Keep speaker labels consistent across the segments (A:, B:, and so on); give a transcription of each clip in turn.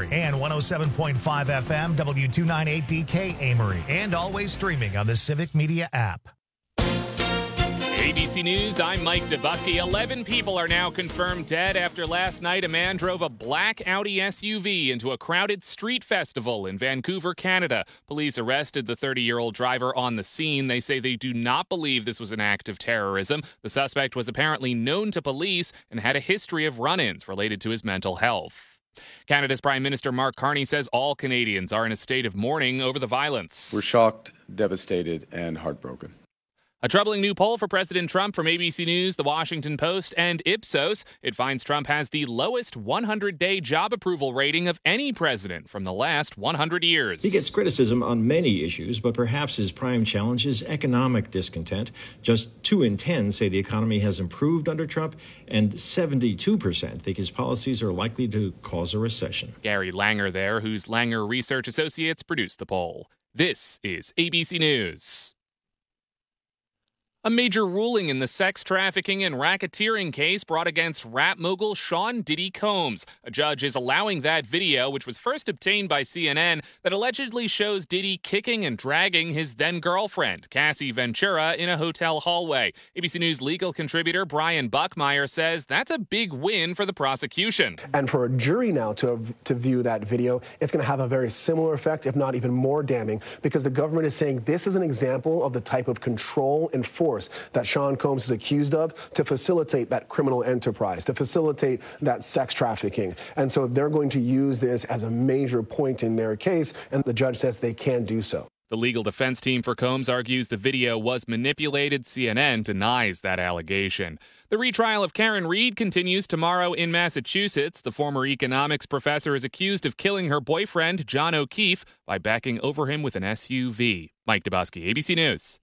A: Amory, and 107.5 FM W298DK Amory, and always streaming on the Civic Media app.
B: ABC News, I'm Mike Dubusky. 11 people are now confirmed dead after last night a man drove a black Audi SUV into a crowded street festival in Vancouver, Canada. Police arrested the 30-year-old driver on the scene. They say they do not believe this was an act of terrorism. The suspect was apparently known to police and had a history of run-ins related to his mental health. Canada's Prime Minister Mark Carney says all Canadians are in a state of mourning over the violence.
C: We're shocked, devastated, and heartbroken.
B: A troubling new poll for President Trump from ABC News, The Washington Post, and Ipsos. It finds Trump has the lowest 100-day job approval rating of any president from the last 100 years.
D: He gets criticism on many issues, but perhaps his prime challenge is economic discontent. Just 2 in 10 say the economy has improved under Trump, and 72% think his policies are likely to cause a recession.
B: Gary Langer there, whose Langer Research Associates produced the poll. This is ABC News. A major ruling in the sex trafficking and racketeering case brought against rap mogul Sean Diddy Combs. A judge is allowing that video, which was first obtained by CNN, that allegedly shows Diddy kicking and dragging his then-girlfriend, Cassie Ventura, in a hotel hallway. ABC News legal contributor Brian Buckmeyer says that's a big win for the prosecution.
E: And for a jury now to view that video, it's going to have a very similar effect, if not even more damning, because the government is saying this is an example of the type of control and force that Sean Combs is accused of to facilitate that criminal enterprise, to facilitate that sex trafficking. And so they're going to use this as a major point in their case, and the judge says they can do so.
B: The legal defense team for Combs argues the video was manipulated. CNN denies that allegation. The retrial of Karen Read continues tomorrow in Massachusetts. The former economics professor is accused of killing her boyfriend, John O'Keefe, by backing over him with an SUV. Mike Dubusky, ABC News.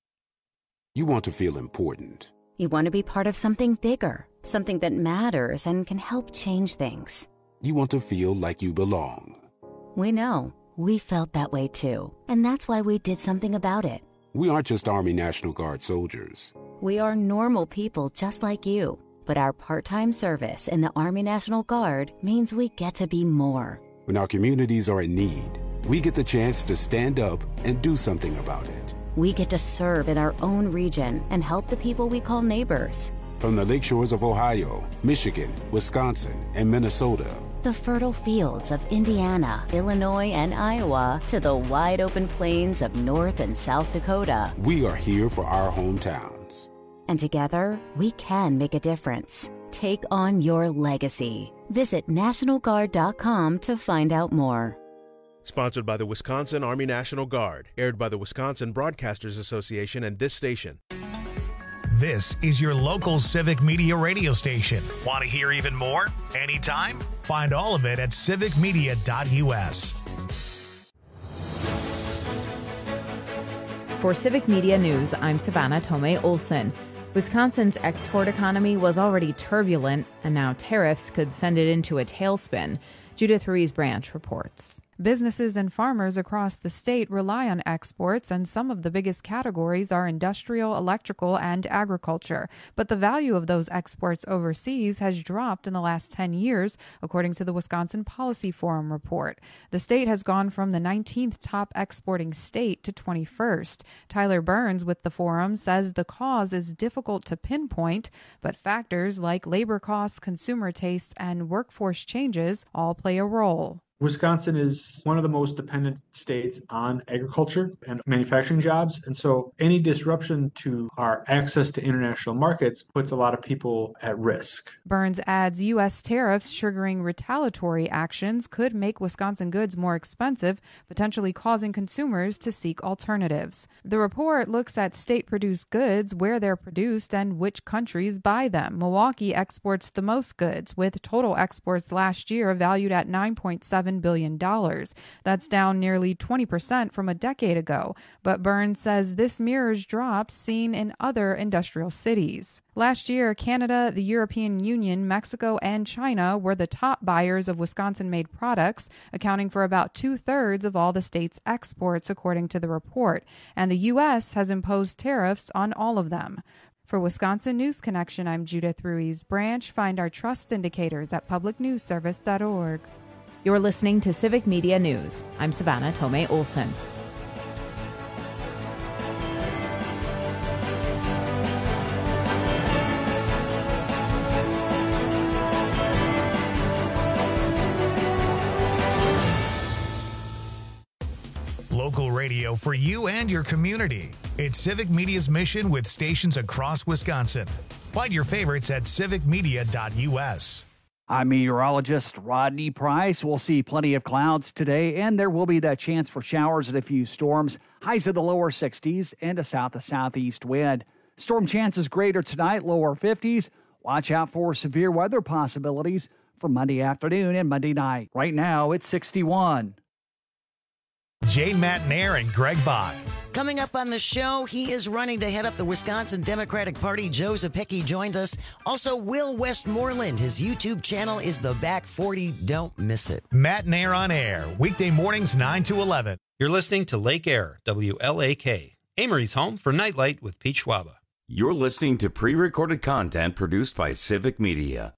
F: You want to feel important.
G: You want to be part of something bigger, something that matters and can help change things.
F: You want to feel like you belong.
G: We know. We felt that way too. And that's why we did something about it.
F: We aren't just Army National Guard soldiers.
G: We are normal people just like you. But our part-time service in the Army National Guard means we get to be more.
F: When our communities are in need, we get the chance to stand up and do something about it.
G: We get to serve in our own region and help the people we call neighbors.
F: From the lakeshores of Ohio, Michigan, Wisconsin, and Minnesota.
G: The fertile fields of Indiana, Illinois, and Iowa to the wide open plains of North and South Dakota.
F: We are here for our hometowns.
G: And together, we can make a difference. Take on your legacy. Visit NationalGuard.com to find out more.
H: Sponsored by the Wisconsin Army National Guard. Aired by the Wisconsin Broadcasters Association and this station.
A: This is your local Civic Media radio station. Want to hear even more? Anytime? Find all of it at civicmedia.us.
I: For Civic Media News, I'm Savannah Tomei Olson. Wisconsin's export economy was already turbulent, and now tariffs could send it into a tailspin. Judith Ruiz-Branch reports.
J: Businesses and farmers across the state rely on exports, and some of the biggest categories are industrial, electrical, and agriculture. But the value of those exports overseas has dropped in the last 10 years, according to the Wisconsin Policy Forum report. The state has gone from the 19th top exporting state to 21st. Tyler Burns with the forum says the cause is difficult to pinpoint, but factors like labor costs, consumer tastes, and workforce changes all play a role.
K: Wisconsin is one of the most dependent states on agriculture and manufacturing jobs. And so any disruption to our access to international markets puts a lot of people at risk.
J: Burns adds U.S. tariffs triggering retaliatory actions could make Wisconsin goods more expensive, potentially causing consumers to seek alternatives. The report looks at state-produced goods, where they're produced, and which countries buy them. Milwaukee exports the most goods, with total exports last year valued at $9.7 billion. That's down nearly 20% from a decade ago. But Burns says this mirrors drops seen in other industrial cities. Last year, Canada, the European Union, Mexico, and China were the top buyers of Wisconsin-made products, accounting for about 2/3 of all the state's exports, according to the report. And the U.S. has imposed tariffs on all of them. For Wisconsin News Connection, I'm Judith Ruiz-Branch. Find our trust indicators at publicnewsservice.org.
I: You're listening to Civic Media News. I'm Savannah Tomei Olson.
A: Local radio for you and your community. It's Civic Media's mission with stations across Wisconsin. Find your favorites at civicmedia.us.
L: I'm meteorologist Rodney Price. We'll see plenty of clouds today, and there will be that chance for showers and a few storms. Highs in the lower 60s and a south to southeast wind. Storm chances greater tonight, lower 50s. Watch out for severe weather possibilities for Monday afternoon and Monday night. Right now, it's 61.
A: Jane Matnair and Greg Bach.
M: Coming up on the show, he is running to head up the Wisconsin Democratic Party. Joe Zepicki joins us. Also, Will Westmoreland. His YouTube channel is The Back 40. Don't miss it.
A: Matnair on air, weekday mornings 9 to 11.
N: You're listening to Lake Air, WLAK, Amory's home for Nightlight with Pete Schwaba.
O: You're listening to pre-recorded content produced by Civic Media.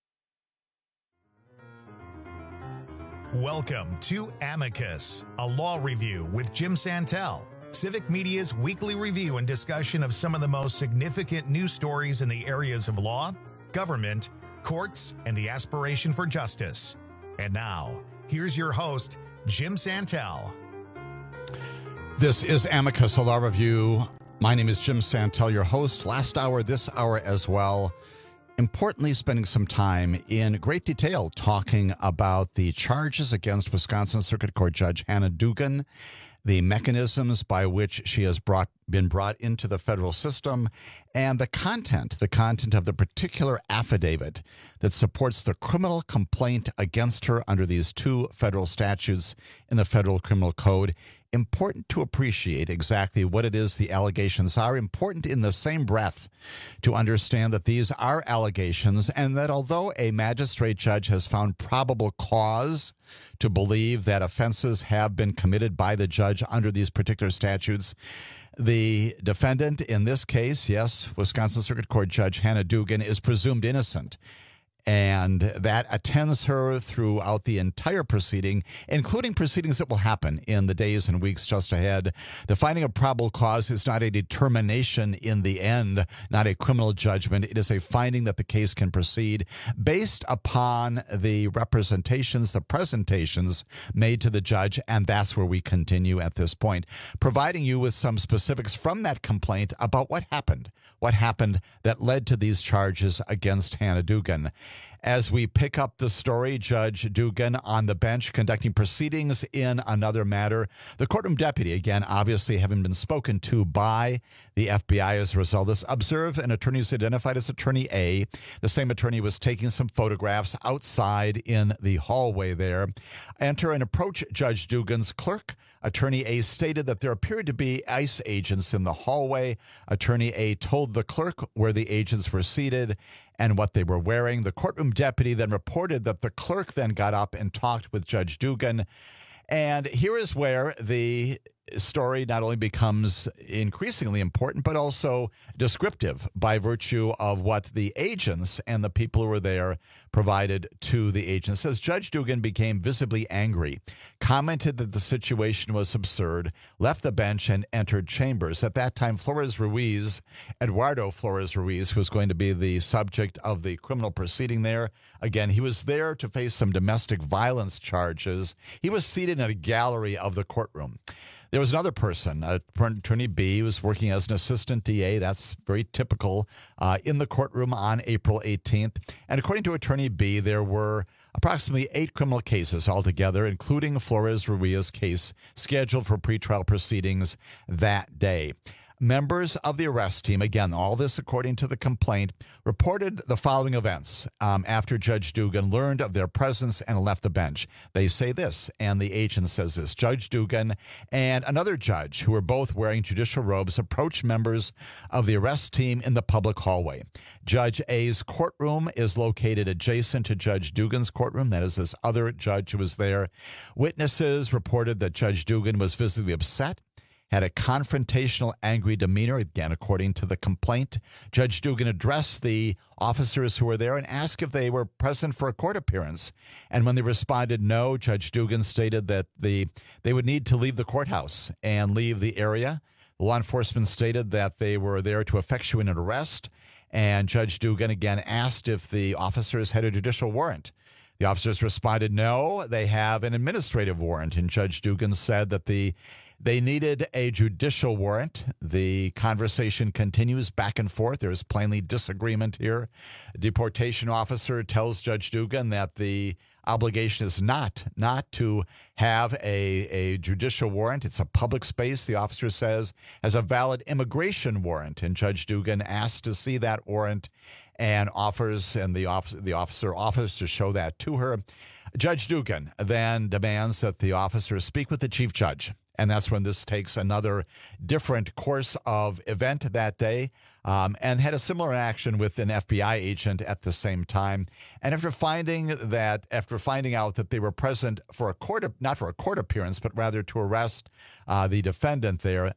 A: Welcome to Amicus, a law review with Jim Santel. Civic Media's weekly review and discussion of some of the most significant news stories in the areas of law, government, courts, and the aspiration for justice. And now, here's your host, Jim Santel.
P: This is Amicus, a law review. My name is Jim Santel, your host. Last hour, this hour as well. Importantly, spending some time in great detail talking about the charges against Wisconsin Circuit Court Judge Hannah Dugan, the mechanisms by which she has been brought into the federal system, and the content of the particular affidavit that supports the criminal complaint against her under these two federal statutes in the Federal Criminal Code. Important to appreciate exactly what it is the allegations are. Important in the same breath to understand that these are allegations and that although a magistrate judge has found probable cause to believe that offenses have been committed by the judge under these particular statutes, the defendant in this case, yes, Wisconsin Circuit Court Judge Hannah Dugan, is presumed innocent. And that attends her throughout the entire proceeding, including proceedings that will happen in the days and weeks just ahead. The finding of probable cause is not a determination in the end, not a criminal judgment. It is a finding that the case can proceed based upon the representations, the presentations made to the judge, and that's where we continue at this point, providing you with some specifics from that complaint about what happened that led to these charges against Hannah Dugan. As we pick up the story, Judge Dugan on the bench conducting proceedings in another matter. The courtroom deputy, again, obviously having been spoken to by the FBI as a result of this, observed an attorney who's identified as Attorney A. The same attorney was taking some photographs outside in the hallway there. Enter and approach Judge Dugan's clerk. Attorney A stated that there appeared to be ICE agents in the hallway. Attorney A told the clerk where the agents were seated and what they were wearing. The courtroom deputy then reported that the clerk then got up and talked with Judge Dugan. And here is where the story not only becomes increasingly important, but also descriptive by virtue of what the agents and the people who were there provided to the agents. Says Judge Dugan became visibly angry, commented that the situation was absurd, left the bench and entered chambers. At that time, Eduardo Flores Ruiz, who was going to be the subject of the criminal proceeding there, again, he was there to face some domestic violence charges. He was seated in a gallery of the courtroom. There was another person, Attorney B, who was working as an assistant DA. That's very typical in the courtroom on April 18th. And according to Attorney B, there were approximately 8 criminal cases altogether, including Flores Ruiz's case, scheduled for pretrial proceedings that day. Members of the arrest team, again, all this according to the complaint, reported the following events after Judge Dugan learned of their presence and left the bench. They say this, and the agent says this. Judge Dugan and another judge, who were both wearing judicial robes, approached members of the arrest team in the public hallway. Judge A's courtroom is located adjacent to Judge Dugan's courtroom. That is this other judge who was there. Witnesses reported that Judge Dugan was visibly upset, had a confrontational, angry demeanor. Again, according to the complaint, Judge Dugan addressed the officers who were there and asked if they were present for a court appearance. And when they responded no, Judge Dugan stated that they would need to leave the courthouse and leave the area. Law enforcement stated that they were there to effectuate an arrest. And Judge Dugan again asked if the officers had a judicial warrant. The officers responded, no, they have an administrative warrant. And Judge Dugan said that they needed a judicial warrant. The conversation continues back and forth. There's plainly disagreement here. A deportation officer tells Judge Dugan that the obligation is not to have a judicial warrant. It's a public space, the officer says, has a valid immigration warrant. And Judge Dugan asked to see that warrant and the officer offers to show that to her. Judge Dugan then demands that the officer speak with the chief judge. And that's when this takes another different course of event that day, and had a similar action with an FBI agent at the same time. And after finding out that they were present for a not for a court appearance, but rather to arrest the defendant there,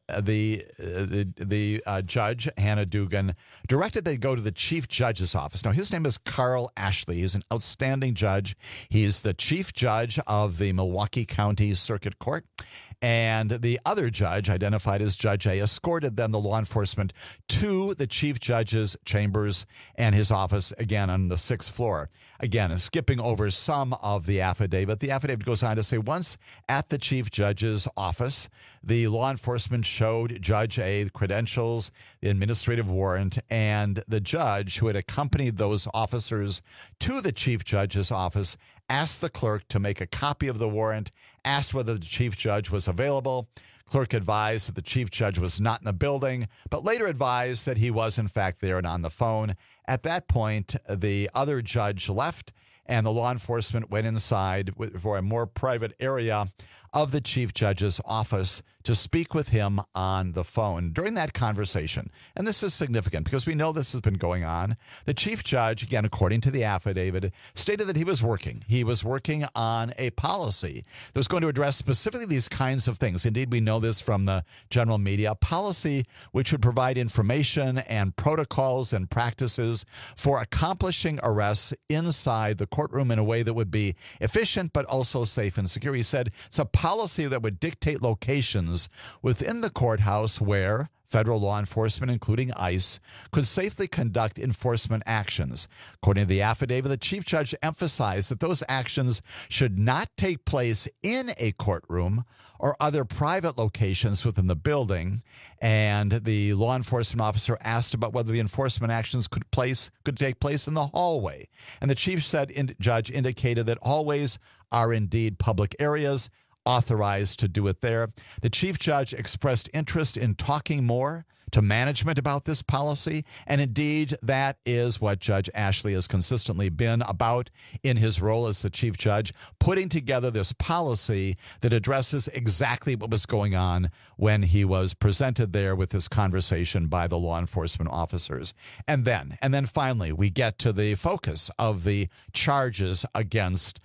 P: the judge, Hannah Dugan, directed they go to the chief judge's office. Now, his name is Carl Ashley. He's an outstanding judge. He's the chief judge of the Milwaukee County Circuit Court. And the other judge, identified as Judge A, escorted then the law enforcement to the chief judge's chambers and his office, again, on the 6th floor. Again, skipping over some of the affidavit. The affidavit goes on to say once at the chief judge's office, the law enforcement showed Judge A the credentials, the administrative warrant, and the judge who had accompanied those officers to the chief judge's office asked the clerk to make a copy of the warrant, asked whether the chief judge was available. Clerk advised that the chief judge was not in the building, but later advised that he was, in fact, there and on the phone. At that point, the other judge left, and the law enforcement went inside for a more private area of the chief judge's office to speak with him on the phone. During that conversation, and this is significant because we know this has been going on, the chief judge, again, according to the affidavit, stated that he was working. He was working on a policy that was going to address specifically these kinds of things. Indeed, we know this from the general media, a policy which would provide information and protocols and practices for accomplishing arrests inside the courtroom in a way that would be efficient but also safe and secure. He said it's a policy that would dictate locations within the courthouse where federal law enforcement, including ICE, could safely conduct enforcement actions. According to the affidavit, the chief judge emphasized that those actions should not take place in a courtroom or other private locations within the building. And the law enforcement officer asked about whether the enforcement actions could take place in the hallway. And the chief judge indicated that hallways are indeed public areas, authorized to do it there. The chief judge expressed interest in talking more to management about this policy, and indeed that is what Judge Ashley has consistently been about in his role as the chief judge, putting together this policy that addresses exactly what was going on when he was presented there with this conversation by the law enforcement officers. And then finally, we get to the focus of the charges against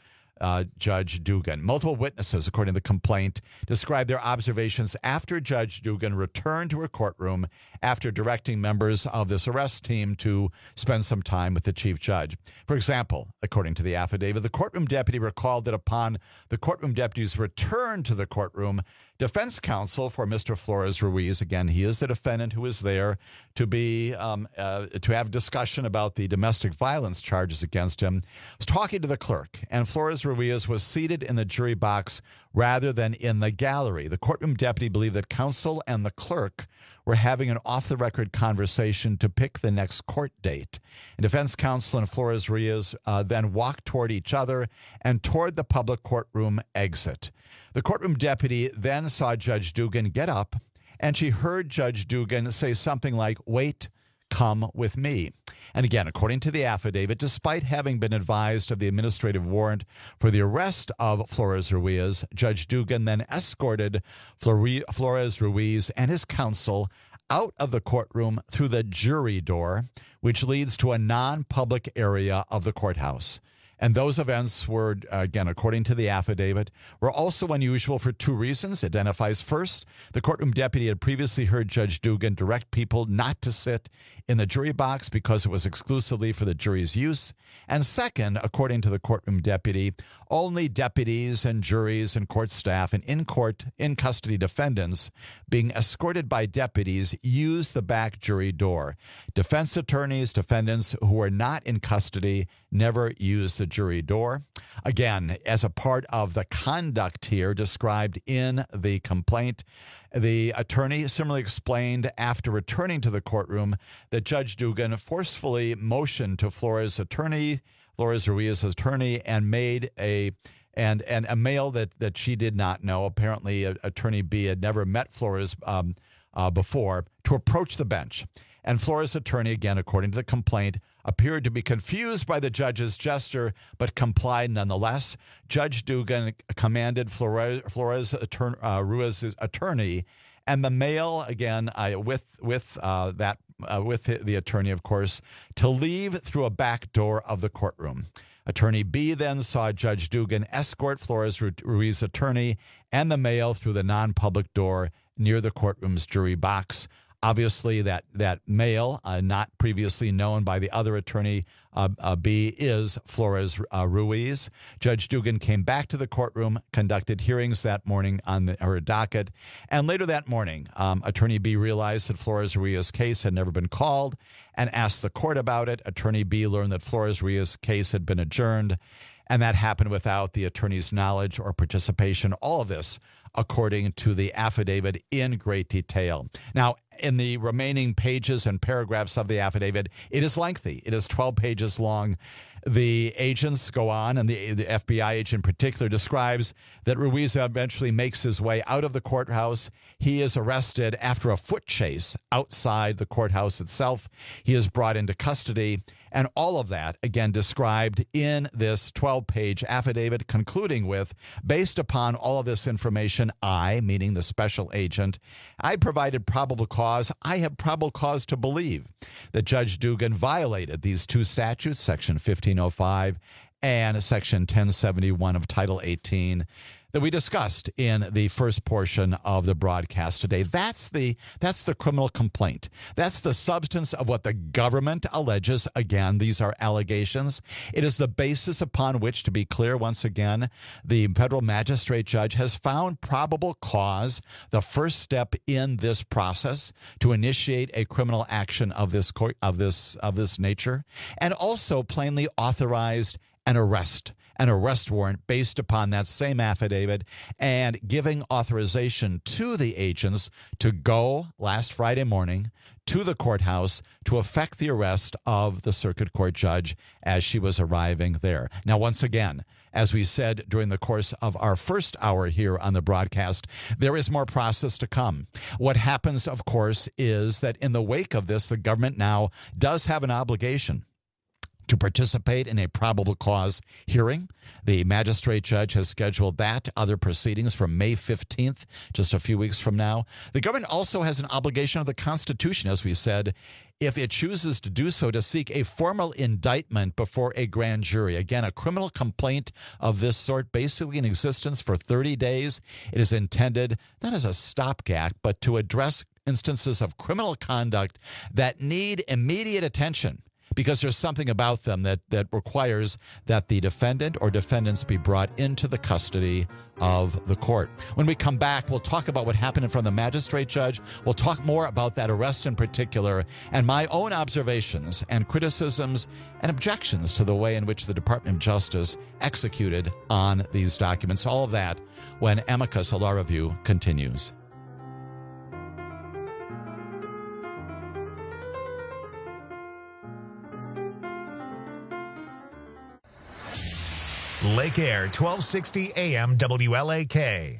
P: Judge Dugan. Multiple witnesses, according to the complaint, described their observations after Judge Dugan returned to her courtroom after directing members of this arrest team to spend some time with the chief judge. For example, according to the affidavit, the courtroom deputy recalled that upon the courtroom deputy's return to the courtroom, defense counsel for Mr. Flores Ruiz, again, he is the defendant who is there to have discussion about the domestic violence charges against him, was talking to the clerk, and Flores Ruiz was seated in the jury box rather than in the gallery. The courtroom deputy believed that counsel and the clerk were having an off-the-record conversation to pick the next court date. And defense counsel and Flores Ruiz then walked toward each other and toward the public courtroom exit. The courtroom deputy then saw Judge Dugan get up, and she heard Judge Dugan say something like, "Wait, come with me." And again, according to the affidavit, despite having been advised of the administrative warrant for the arrest of Flores Ruiz, Judge Dugan then escorted Flores Ruiz and his counsel out of the courtroom through the jury door, which leads to a non-public area of the courthouse. And those events were, again, according to the affidavit, were also unusual for two reasons. It identifies first, the courtroom deputy had previously heard Judge Dugan direct people not to sit in the jury box because it was exclusively for the jury's use. And second, according to the courtroom deputy, only deputies and juries and court staff and in custody defendants being escorted by deputies use the back jury door. Defense attorneys, defendants who were not in custody never use the jury door. Again, as a part of the conduct here described in the complaint, the attorney similarly explained after returning to the courtroom that Judge Dugan forcefully motioned to Flores Ruiz's attorney, and made a male that she did not know. Apparently, Attorney B had never met Flores before, to approach the bench. And Flores' attorney, again, according to the complaint, appeared to be confused by the judge's gesture, but complied nonetheless. Judge Dugan commanded Flores Ruiz's attorney, and the male, again, with the attorney, of course, to leave through a back door of the courtroom. Attorney B then saw Judge Dugan escort Flores Ruiz's attorney and the male through the non-public door near the courtroom's jury box. Obviously, that male, not previously known by the other attorney, B, is Flores Ruiz. Judge Dugan came back to the courtroom, conducted hearings that morning on her docket, and later that morning, Attorney B realized that Flores Ruiz's case had never been called and asked the court about it. Attorney B learned that Flores Ruiz's case had been adjourned, and that happened without the attorney's knowledge or participation. All of this, according to the affidavit, in great detail. Now, in the remaining pages and paragraphs of the affidavit, it is lengthy. It is 12 pages long. The agents go on, and the FBI agent in particular describes that Ruiz eventually makes his way out of the courthouse. He is arrested after a foot chase outside the courthouse itself. He is brought into custody, and all of that, again, described in this 12-page affidavit, concluding with, based upon all of this information, I, meaning the special agent, I provided probable cause. I have probable cause to believe that Judge Dugan violated these two statutes, Section 1505 and Section 1071 of Title 18, that we discussed in the first portion of the broadcast today. That's the criminal complaint. That's the substance of what the government alleges. Again, these are allegations. It is the basis upon which, to be clear once again, the federal magistrate judge has found probable cause, the first step in this process to initiate a criminal action of this nature, and also plainly authorized an arrest warrant based upon that same affidavit, and giving authorization to the agents to go last Friday morning to the courthouse to effect the arrest of the circuit court judge as she was arriving there. Now, once again, as we said during the course of our first hour here on the broadcast, there is more process to come. What happens, of course, is that in the wake of this, the government now does have an obligation to participate in a probable cause hearing. The magistrate judge has scheduled that, other proceedings, for May 15th, just a few weeks from now. The government also has an obligation of the Constitution, as we said, if it chooses to do so, to seek a formal indictment before a grand jury. Again, a criminal complaint of this sort, basically in existence for 30 days. It is intended not as a stopgap, but to address instances of criminal conduct that need immediate attention, because there's something about them that requires that the defendant or defendants be brought into the custody of the court. When we come back, we'll talk about what happened in front of the magistrate judge. We'll talk more about that arrest in particular, and my own observations and criticisms and objections to the way in which the Department of Justice executed on these documents. All of that when Amicus, a Law Review, continues.
A: Lake Air, 1260 AM WLAK.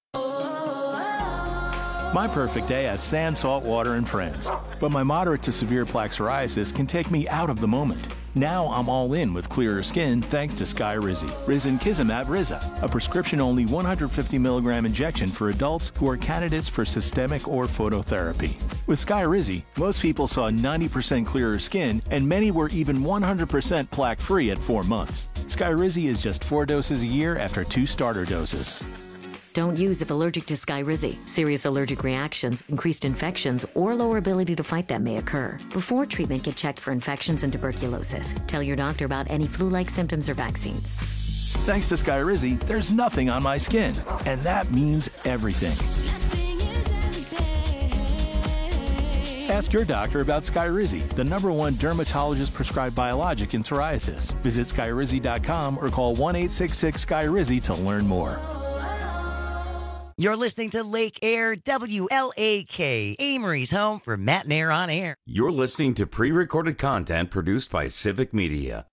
Q: My perfect day has sand, salt water, and friends. But my moderate to severe plaque psoriasis can take me out of the moment. Now I'm all in with clearer skin thanks to Skyrizi. Risankizumab Riza, a prescription-only 150 milligram injection for adults who are candidates for systemic or phototherapy. With Skyrizi, most people saw 90% clearer skin, and many were even 100% plaque-free at 4 months. Skyrizi is just 4 doses a year after 2 starter doses.
R: Don't use if allergic to Skyrizi. Serious allergic reactions, increased infections, or lower ability to fight them may occur. Before treatment, get checked for infections and tuberculosis. Tell your doctor about any flu-like symptoms or vaccines.
Q: Thanks to Skyrizi, there's nothing on my skin, and that means everything. Ask your doctor about Skyrizi, the #1 dermatologist-prescribed biologic in psoriasis. Visit Skyrizi.com or call 1-866-SKYRIZI to learn more.
M: You're listening to Lake Air, WLAK, Amory's home for Matt and Air on Air.
O: You're listening to pre-recorded content produced by Civic Media.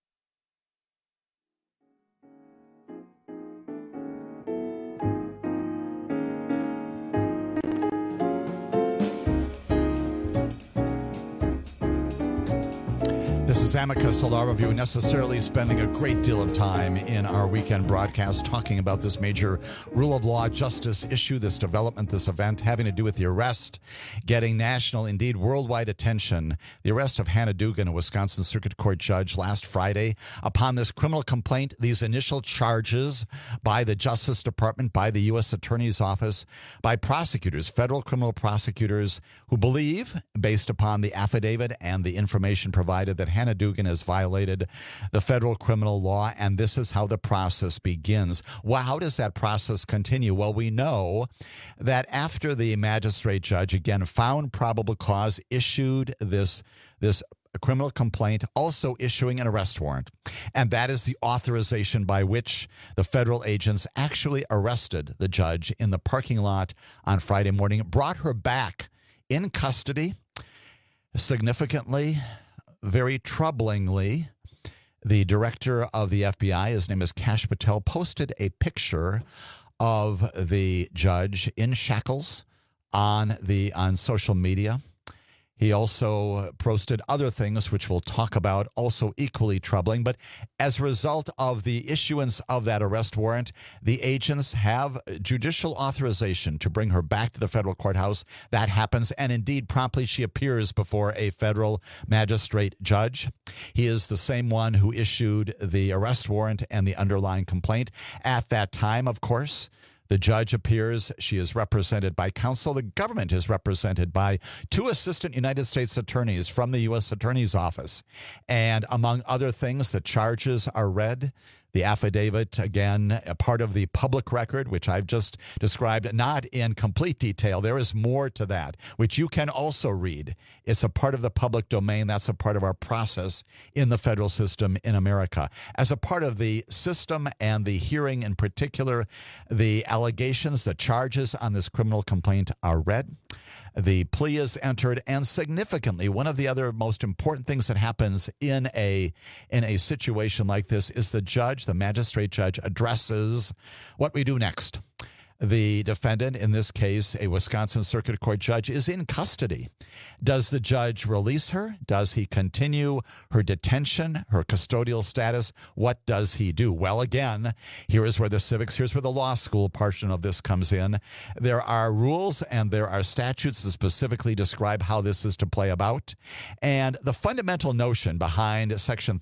P: This is Amicus, a law review, necessarily spending a great deal of time in our weekend broadcast talking about this major rule of law justice issue, this development, this event having to do with the arrest, getting national, indeed worldwide attention, the arrest of Hannah Dugan, a Wisconsin Circuit Court judge, last Friday upon this criminal complaint, these initial charges by the Justice Department, by the U.S. Attorney's Office, by prosecutors, federal criminal prosecutors who believe, based upon the affidavit and the information provided, that Hannah Dugan has violated the federal criminal law, and this is how the process begins. Well, how does that process continue? Well, we know that after the magistrate judge, again, found probable cause, issued this criminal complaint, also issuing an arrest warrant. And that is the authorization by which the federal agents actually arrested the judge in the parking lot on Friday morning, brought her back in custody. Significantly, very troublingly, the director of the FBI, his name is Kash Patel, posted a picture of the judge in shackles on social media. He also posted other things, which we'll talk about, also equally troubling. But as a result of the issuance of that arrest warrant, the agents have judicial authorization to bring her back to the federal courthouse. That happens, and indeed, promptly she appears before a federal magistrate judge. He is the same one who issued the arrest warrant and the underlying complaint. At that time, of course, the judge appears. She is represented by counsel. The government is represented by 2 assistant United States attorneys from the U.S. Attorney's Office. And among other things, the charges are read. The affidavit, again, a part of the public record, which I've just described, not in complete detail. There is more to that, which you can also read. It's a part of the public domain. That's a part of our process in the federal system in America. As a part of the system and the hearing in particular, the allegations, the charges on this criminal complaint are read. The plea is entered, and significantly, one of the other most important things that happens in a situation like this is the magistrate judge addresses what we do next. The defendant, in this case, a Wisconsin Circuit Court judge, is in custody. Does the judge release her? Does he continue her detention, her custodial status? What does he do? Well, again, here's where the law school portion of this comes in. There are rules and there are statutes that specifically describe how this is to play about. And the fundamental notion behind Section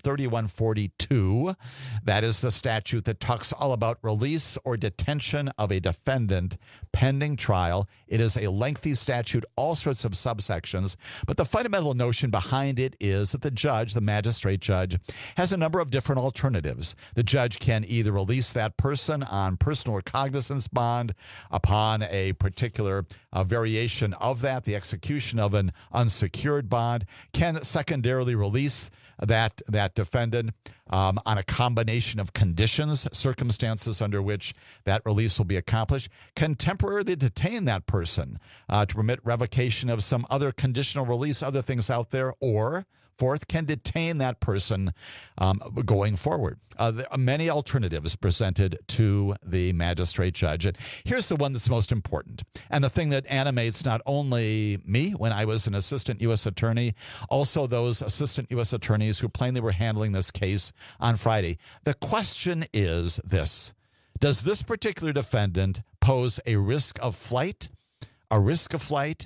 P: 3142, that is the statute that talks all about release or detention of a defendant pending trial. It is a lengthy statute, all sorts of subsections, but the fundamental notion behind it is that the judge, the magistrate judge, has a number of different alternatives. The judge can either release that person on personal recognizance bond upon a particular variation of that, the execution of an unsecured bond, can secondarily release that defendant on a combination of conditions, circumstances under which that release will be accomplished, can temporarily detain that person to permit revocation of some other conditional release, other things out there, or fourth, can detain that person going forward. There are many alternatives presented to the magistrate judge. And here's the one that's most important, and the thing that animates not only me when I was an assistant U.S. attorney, also those assistant U.S. attorneys who plainly were handling this case on Friday. The question is this: does this particular defendant pose a risk of flight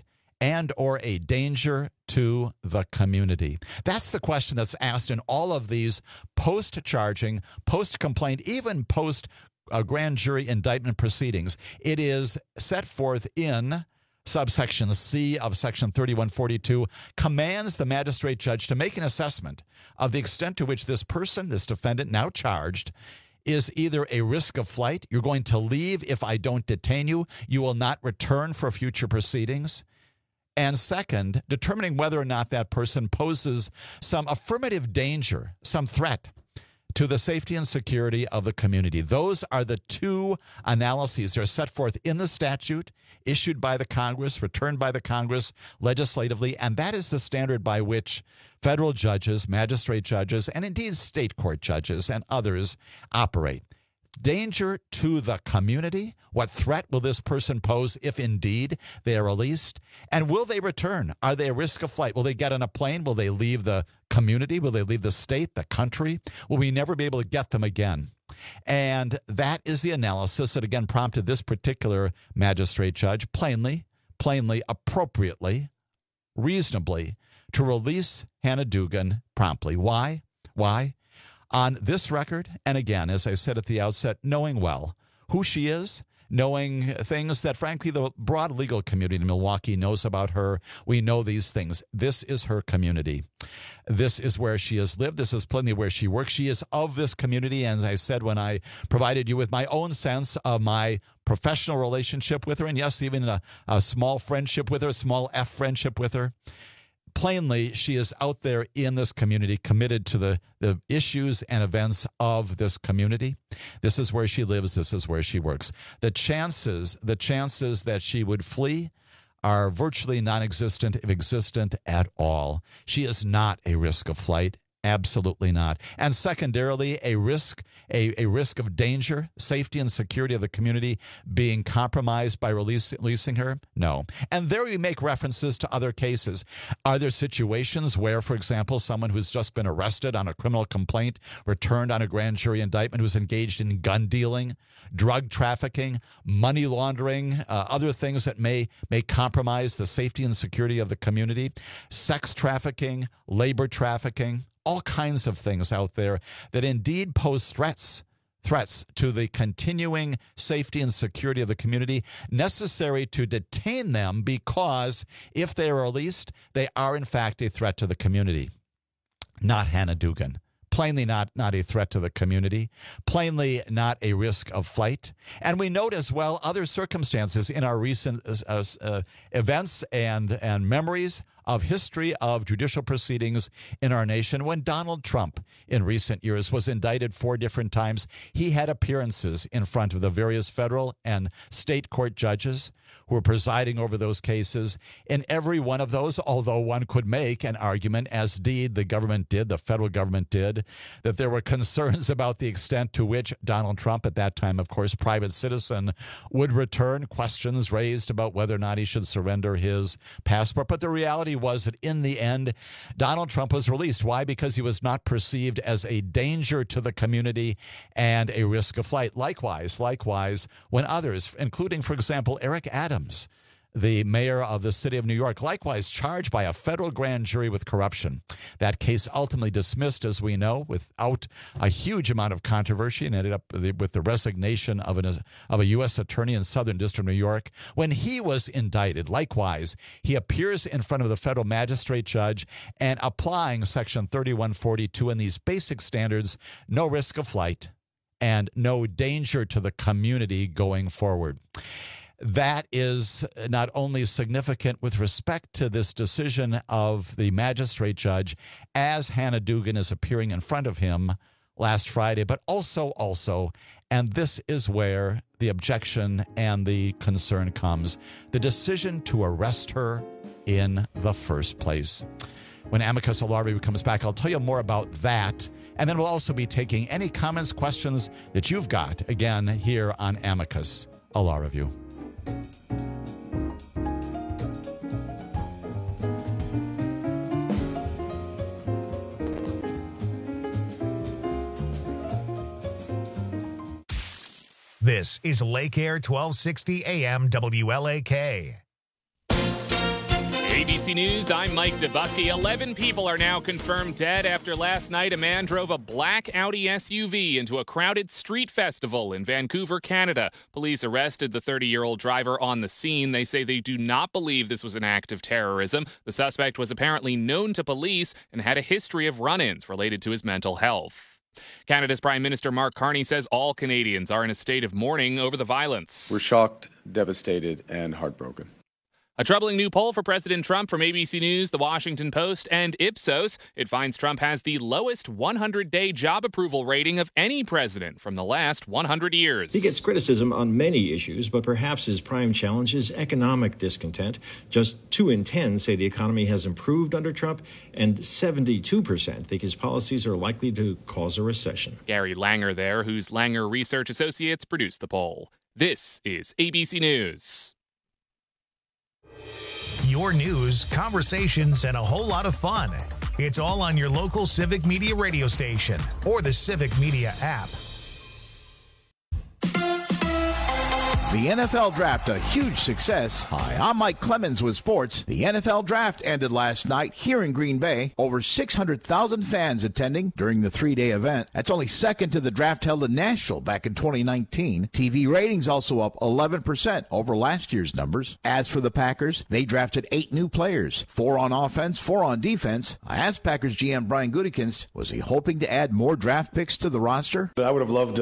P: and or a danger to the community? That's the question that's asked in all of these post-charging, post-complaint, even post-grand jury indictment proceedings. It is set forth in subsection C of section 3142, commands the magistrate judge to make an assessment of the extent to which this person, this defendant now charged, is either a risk of flight. You're going to leave if I don't detain you. You will not return for future proceedings. And second, determining whether or not that person poses some affirmative danger, some threat to the safety and security of the community. Those are the two analyses that are set forth in the statute, issued by the Congress, returned by the Congress legislatively, and that is the standard by which federal judges, magistrate judges, and indeed state court judges and others operate. Danger to the community. What threat will this person pose if indeed they are released? And will they return? Are they a risk of flight? Will they get on a plane? Will they leave the community? Will they leave the state, the country? Will we never be able to get them again? And that is the analysis that again prompted this particular magistrate judge plainly, appropriately, reasonably to release Hannah Dugan promptly. Why? On this record, and again, as I said at the outset, knowing well who she is, knowing things that, frankly, the broad legal community in Milwaukee knows about her. We know these things. This is her community. This is where she has lived. This is plainly where she works. She is of this community. And as I said, when I provided you with my own sense of my professional relationship with her, and yes, even a small friendship with her, a small F friendship with her, plainly, she is out there in this community, committed to the issues and events of this community. This is where she lives. This is where she works. The chances that she would flee are virtually non-existent, if existent at all. She is not a risk of flight. Absolutely not. And secondarily, a risk of danger, safety and security of the community being compromised by releasing her? No. And there we make references to other cases. Are there situations where, for example, someone who's just been arrested on a criminal complaint, returned on a grand jury indictment, who's engaged in gun dealing, drug trafficking, money laundering, other things that may compromise the safety and security of the community, sex trafficking, labor trafficking, all kinds of things out there that indeed pose threats to the continuing safety and security of the community, necessary to detain them because if they are released, they are in fact a threat to the community. Not Hannah Dugan. Plainly not a threat to the community, plainly not a risk of flight. And we note as well other circumstances in our recent events and memories of history of judicial proceedings in our nation. When Donald Trump in recent years was indicted 4 different times, he had appearances in front of the various federal and state court judges who were presiding over those cases. In every one of those, although one could make an argument, as indeed the federal government did, that there were concerns about the extent to which Donald Trump, at that time, of course, private citizen, would return, questions raised about whether or not he should surrender his passport. But the reality was that in the end, Donald Trump was released. Why? Because he was not perceived as a danger to the community and a risk of flight. Likewise, when others, including, for example, Eric Adams, the mayor of the city of New York, likewise charged by a federal grand jury with corruption. That case ultimately dismissed, as we know, without a huge amount of controversy, and ended up with the resignation of a U.S. attorney in Southern District of New York. When he was indicted, likewise, he appears in front of the federal magistrate judge and applying Section 3142 and these basic standards, no risk of flight and no danger to the community going forward. That is not only significant with respect to this decision of the magistrate judge as Hannah Dugan is appearing in front of him last Friday, but also, and this is where the objection and the concern comes, the decision to arrest her in the first place. When Amicus Law Review comes back, I'll tell you more about that. And then we'll also be taking any comments, questions that you've got, again, here on Amicus Law Review.
A: This is Lake Air 1260 AM WLAK.
B: ABC News, I'm Mike Dubusky. 11 people are now confirmed dead after last night a man drove a black Audi SUV into a crowded street festival in Vancouver, Canada. Police arrested the 30-year-old driver on the scene. They say they do not believe this was an act of terrorism. The suspect was apparently known to police and had a history of run-ins related to his mental health. Canada's Prime Minister Mark Carney says all Canadians are in a state of mourning over the violence.
C: We're shocked, devastated, and heartbroken.
B: A troubling new poll for President Trump from ABC News, The Washington Post, and Ipsos. It finds Trump has the lowest 100-day job approval rating of any president from the last 100 years.
D: He gets criticism on many issues, but perhaps his prime challenge is economic discontent. Just 2 in 10 say the economy has improved under Trump, and 72% think his policies are likely to cause a recession.
B: Gary Langer there, whose Langer Research Associates produced the poll. This is ABC News.
A: Your news, conversations, and a whole lot of fun. It's all on your local Civic Media radio station or the Civic Media app.
S: The NFL Draft, a huge success. Hi, I'm Mike Clemens with sports. The NFL Draft ended last night here in Green Bay. Over 600,000 fans attending during the 3-day event. That's only second to the draft held in Nashville back in 2019. TV ratings also up 11% over last year's numbers. As for the Packers, they drafted 8 new players, 4 on offense, 4 on defense. I asked Packers GM Brian Gutekunst, was he hoping to add more draft picks to the roster?
T: I would have loved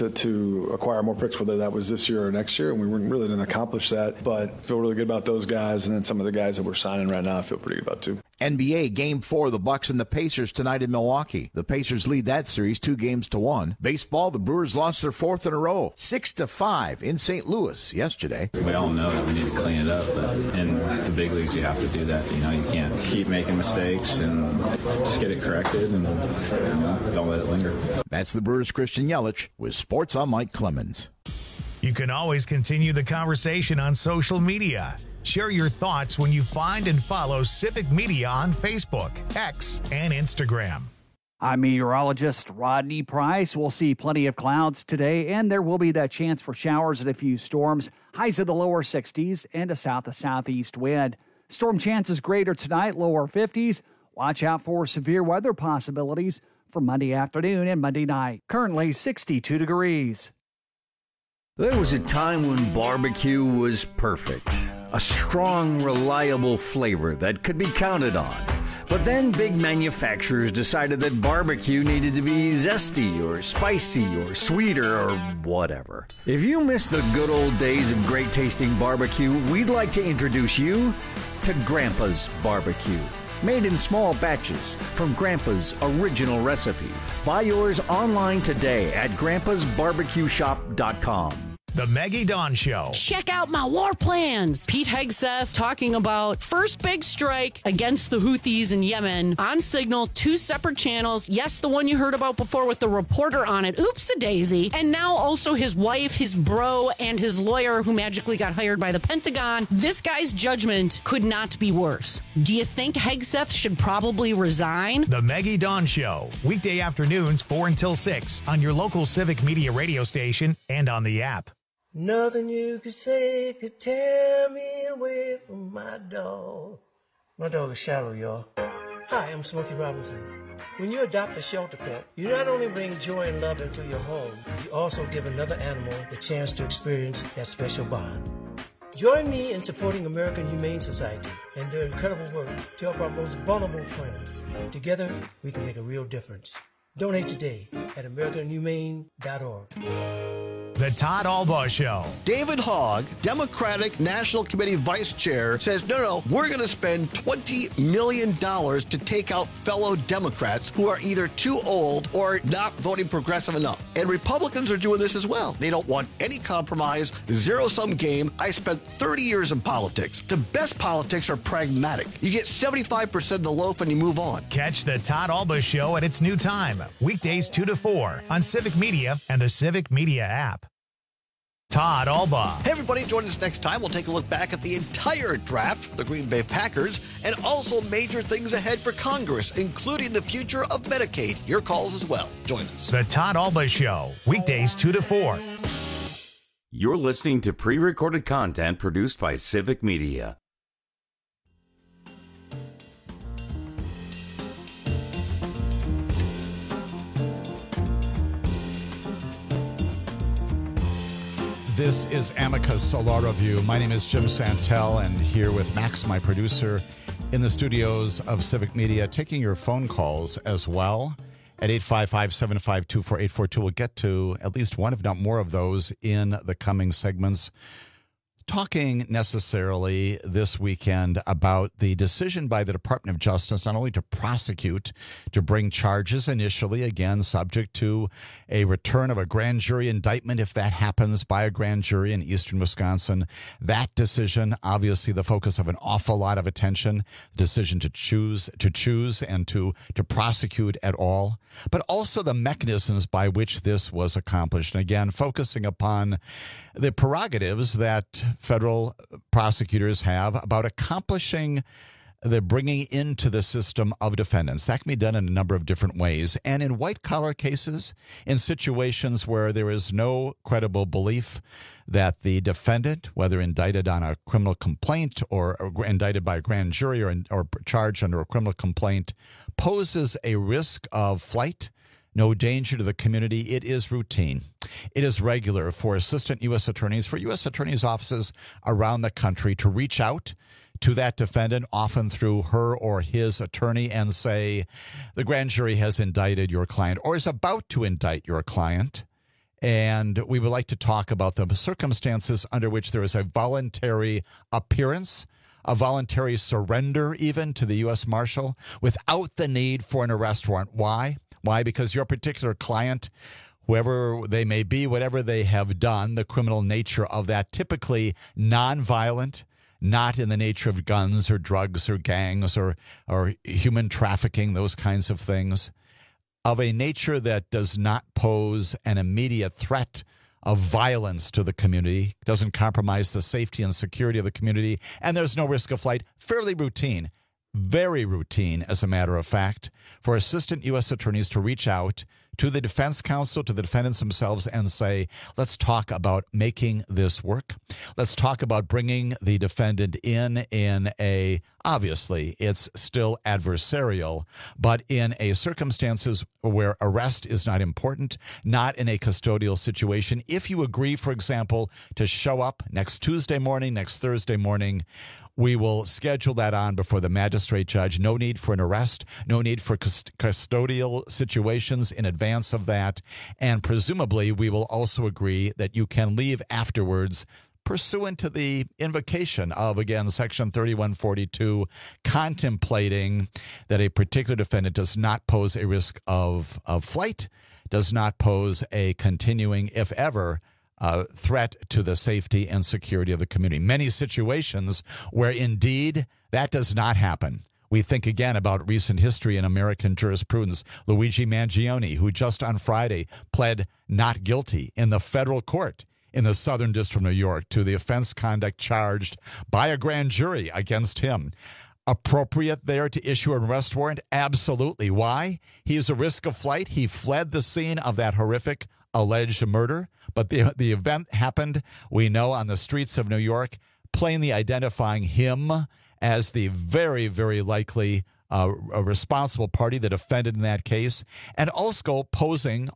T: to acquire more picks, whether that was this year or next year, and we really didn't accomplish that, but I feel really good about those guys, and then some of the guys that we're signing right now I feel pretty good about too.
S: NBA Game 4, the Bucks and the Pacers tonight in Milwaukee. The Pacers lead that series 2-1. Baseball, the Brewers lost their 4th in a row, 6-5 in St. Louis yesterday.
U: We all know that we need to clean it up, but in the big leagues you have to do that. You know, you can't keep making mistakes and just get it corrected and don't let it linger.
S: That's the Brewers' Christian Yelich with Sports. I'm Mike Clemens.
A: You can always continue the conversation on social media. Share your thoughts when you find and follow Civic Media on Facebook, X, and Instagram.
L: I'm meteorologist Rodney Price. We'll see plenty of clouds today, and there will be that chance for showers and a few storms. Highs of the lower 60s and a south to southeast wind. Storm chances greater tonight, lower 50s. Watch out for severe weather possibilities for Monday afternoon and Monday night. Currently 62 degrees.
V: There was a time when barbecue was perfect. A strong, reliable flavor that could be counted on. But then big manufacturers decided that barbecue needed to be zesty or spicy or sweeter or whatever. If you miss the good old days of great tasting barbecue, we'd like to introduce you to Grandpa's Barbecue. Made in small batches from Grandpa's original recipe. Buy yours online today at grandpasbarbecueshop.com.
A: The Maggie Dawn Show.
W: Check out my war plans. Pete Hegseth talking about first big strike against the Houthis in Yemen on Signal, 2 separate channels. Yes, the one you heard about before with the reporter on it. Oops-a-daisy. And now also his wife, his bro, and his lawyer who magically got hired by the Pentagon. This guy's judgment could not be worse. Do you think Hegseth should probably resign?
A: The Maggie Dawn Show. Weekday afternoons 4 until 6 on your local Civic Media radio station and on the app.
X: Nothing you could say could tear me away from my dog. My dog is Shallow, y'all. Hi, I'm Smokey Robinson. When you adopt a shelter pet, you not only bring joy and love into your home, you also give another animal the chance to experience that special bond. Join me in supporting American Humane Society and their incredible work to help our most vulnerable friends. Together, we can make a real difference. Donate today at AmericanHumane.org.
A: The Todd Albaugh Show.
Y: David Hogg, Democratic National Committee Vice Chair, says, no, we're going to spend $20 million to take out fellow Democrats who are either too old or not voting progressive enough. And Republicans are doing this as well. They don't want any compromise, zero-sum game. I spent 30 years in politics. The best politics are pragmatic. You get 75% of the loaf and you move on.
A: Catch the Todd Albaugh Show at its new time, weekdays 2 to 4 on Civic Media and the Civic Media app. Todd Albaugh.
Y: Hey, everybody, join us next time. We'll take a look back at the entire draft for the Green Bay Packers and also major things ahead for Congress, including the future of Medicaid. Your calls as well. Join us.
A: The Todd Albaugh Show, weekdays 2 to 4.
O: You're listening to pre-recorded content produced by Civic Media.
P: This is Amicus Law Review. My name is Jim Santel, and here with Max, my producer, in the studios of Civic Media, taking your phone calls as well at 855-752-4842. We'll get to at least one, if not more, of those in the coming segments. Talking necessarily this weekend about the decision by the Department of Justice not only to prosecute, to bring charges initially, again, subject to a return of a grand jury indictment if that happens by a grand jury in eastern Wisconsin. That decision, obviously the focus of an awful lot of attention, decision to choose and to prosecute at all, but also the mechanisms by which this was accomplished. And again, focusing upon the prerogatives that federal prosecutors have about accomplishing the bringing into the system of defendants. That can be done in a number of different ways. And in white-collar cases, in situations where there is no credible belief that the defendant, whether indicted on a criminal complaint or indicted by a grand jury or charged under a criminal complaint, poses a risk of flight, no danger to the community, it is routine. It is regular for assistant U.S. attorneys, for U.S. attorneys' offices around the country to reach out to that defendant, often through her or his attorney, and say, the grand jury has indicted your client or is about to indict your client. And we would like to talk about the circumstances under which there is a voluntary appearance, a voluntary surrender even to the U.S. Marshal without the need for an arrest warrant. Why? Why? Because your particular client, whoever they may be, whatever they have done, the criminal nature of that, typically nonviolent, not in the nature of guns or drugs or gangs or human trafficking, those kinds of things, of a nature that does not pose an immediate threat of violence to the community, doesn't compromise the safety and security of the community, and there's no risk of flight. Fairly routine. Very routine, as a matter of fact, for assistant U.S. attorneys to reach out to the defense counsel, to the defendants themselves, and say, let's talk about making this work. Let's talk about bringing the defendant in a, obviously, it's still adversarial, but in a circumstances where arrest is not important, not in a custodial situation. If you agree, for example, to show up next Tuesday morning, next Thursday morning, we will schedule that on before the magistrate judge. No need for an arrest, no need for custodial situations in advance of that. And presumably, we will also agree that you can leave afterwards pursuant to the invocation of, again, Section 3142, contemplating that a particular defendant does not pose a risk of flight, does not pose a continuing, if ever, threat to the safety and security of the community. Many situations where indeed that does not happen. We think again about recent history in American jurisprudence. Luigi Mangione, who just on Friday pled not guilty in the federal court in the Southern District of New York to the offense conduct charged by a grand jury against him. Appropriate there to issue an arrest warrant? Absolutely. Why? He is a risk of flight. He fled the scene of that horrific alleged murder, but the event happened, we know, on the streets of New York, plainly identifying him as the very, very likely a responsible party, the defendant in that case, and also posing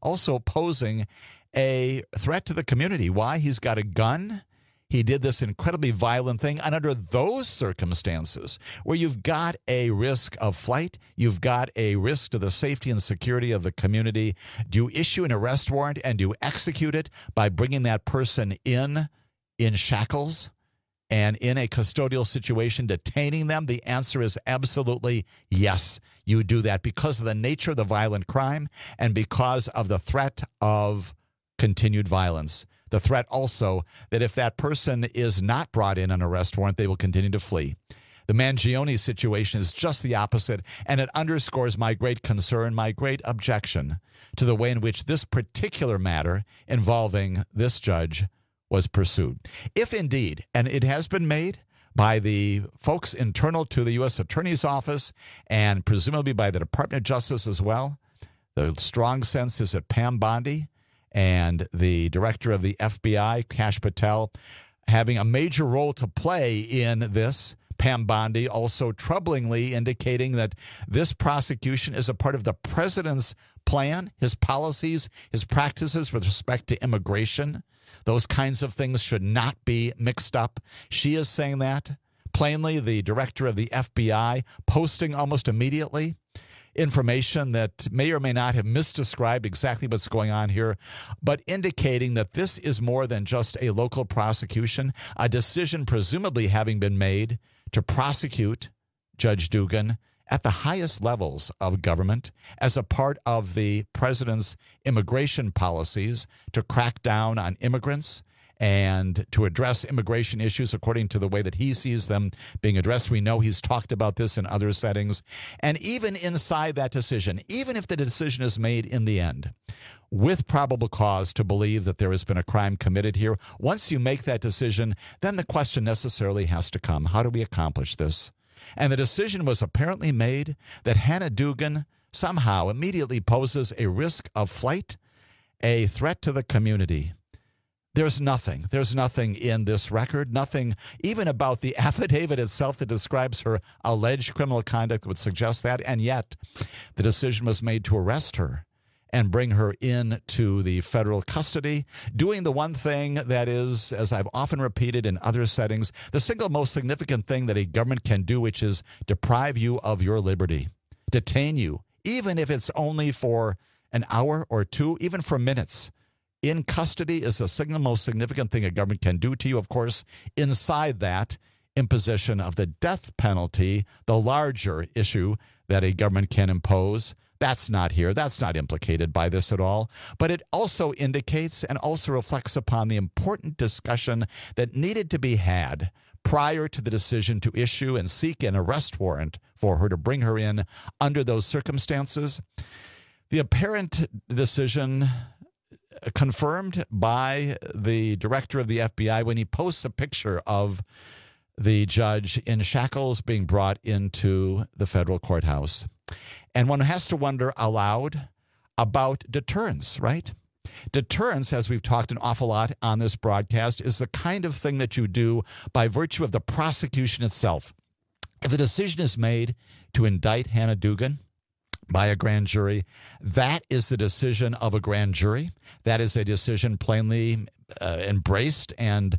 P: a threat to the community. Why? He's got a gun. He did this incredibly violent thing. And under those circumstances, where you've got a risk of flight, you've got a risk to the safety and security of the community, do you issue an arrest warrant and do you execute it by bringing that person in shackles and in a custodial situation, detaining them? The answer is absolutely yes, you do that because of the nature of the violent crime and because of the threat of continued violence. The threat also that if that person is not brought in an arrest warrant, they will continue to flee. The Mangione situation is just the opposite, and it underscores my great concern, my great objection to the way in which this particular matter involving this judge was pursued. If indeed, and it has been made by the folks internal to the U.S. Attorney's Office and presumably by the Department of Justice as well, the strong sense is that Pam Bondi and the director of the FBI, Kash Patel, having a major role to play in this. Pam Bondi also troublingly indicating that this prosecution is a part of the president's plan, his policies, his practices with respect to immigration. Those kinds of things should not be mixed up. She is saying that plainly. The director of the FBI posting almost immediately information that may or may not have misdescribed exactly what's going on here, but indicating that this is more than just a local prosecution, a decision presumably having been made to prosecute Judge Dugan at the highest levels of government as a part of the president's immigration policies to crack down on immigrants and to address immigration issues according to the way that he sees them being addressed. We know he's talked about this in other settings. And even inside that decision, even if the decision is made in the end with probable cause to believe that there has been a crime committed here, once you make that decision, then the question necessarily has to come, how do we accomplish this? And the decision was apparently made that Hannah Dugan somehow immediately poses a risk of flight, a threat to the community. There's nothing in this record, nothing even about the affidavit itself that describes her alleged criminal conduct would suggest that. And yet the decision was made to arrest her and bring her into the federal custody, doing the one thing that is, as I've often repeated in other settings, the single most significant thing that a government can do, which is deprive you of your liberty, detain you, even if it's only for an hour or two, even for minutes. In custody is the single most significant thing a government can do to you. Of course, inside that, imposition of the death penalty, the larger issue that a government can impose, that's not here. That's not implicated by this at all. But it also indicates and also reflects upon the important discussion that needed to be had prior to the decision to issue and seek an arrest warrant for her, to bring her in under those circumstances. The apparent decision confirmed by the director of the FBI when he posts a picture of the judge in shackles being brought into the federal courthouse. And one has to wonder aloud about deterrence, right? Deterrence, as we've talked an awful lot on this broadcast, is the kind of thing that you do by virtue of the prosecution itself. If the decision is made to indict Hannah Dugan by a grand jury, that is the decision of a grand jury. That is a decision plainly embraced and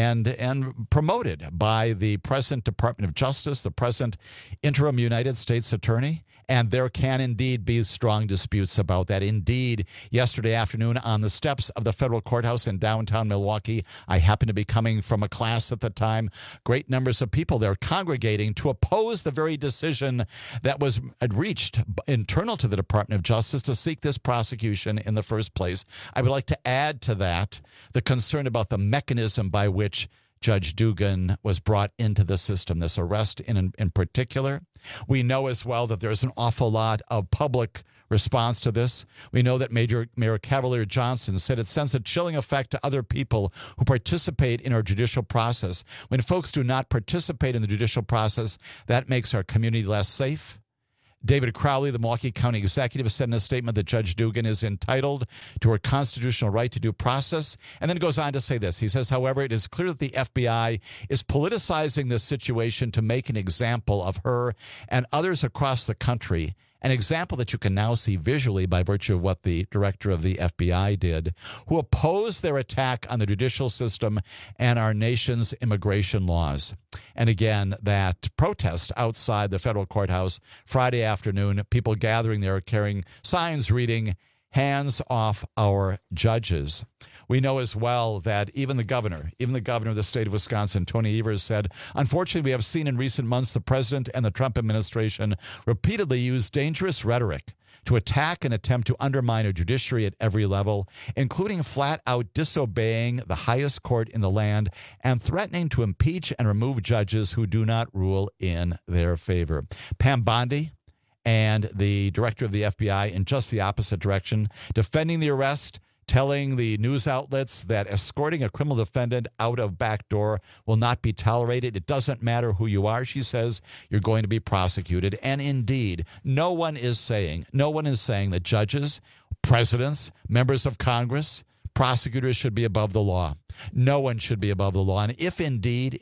P: promoted by the present Department of Justice, the present interim United States Attorney. And there can indeed be strong disputes about that. Indeed, yesterday afternoon on the steps of the federal courthouse in downtown Milwaukee, I happened to be coming from a class at the time. Great numbers of people there congregating to oppose the very decision that was reached internal to the Department of Justice to seek this prosecution in the first place. I would like to add to that the concern about the mechanism by which Judge Dugan was brought into the system, this arrest in particular. We know as well that there's an awful lot of public response to this. We know that Mayor Cavalier Johnson said it sends a chilling effect to other people who participate in our judicial process. When folks do not participate in the judicial process, that makes our community less safe. David Crowley, the Milwaukee County Executive, said in a statement that Judge Dugan is entitled to her constitutional right to due process, and then goes on to say this. He says, however, it is clear that the FBI is politicizing this situation to make an example of her and others across the country, an example that you can now see visually by virtue of what the director of the FBI did, who opposed their attack on the judicial system and our nation's immigration laws. And again, that protest outside the federal courthouse Friday afternoon, people gathering there carrying signs reading, "Hands off our judges." We know as well that even the governor of the state of Wisconsin, Tony Evers, said, unfortunately, we have seen in recent months the president and the Trump administration repeatedly use dangerous rhetoric to attack and attempt to undermine a judiciary at every level, including flat out disobeying the highest court in the land and threatening to impeach and remove judges who do not rule in their favor. Pam Bondi and the director of the FBI in just the opposite direction, defending the arrest, telling the news outlets that escorting a criminal defendant out of back door will not be tolerated. It doesn't matter who you are, she says, you're going to be prosecuted. And indeed, no one is saying that judges, presidents, members of Congress, prosecutors should be above the law. No one should be above the law. And if indeed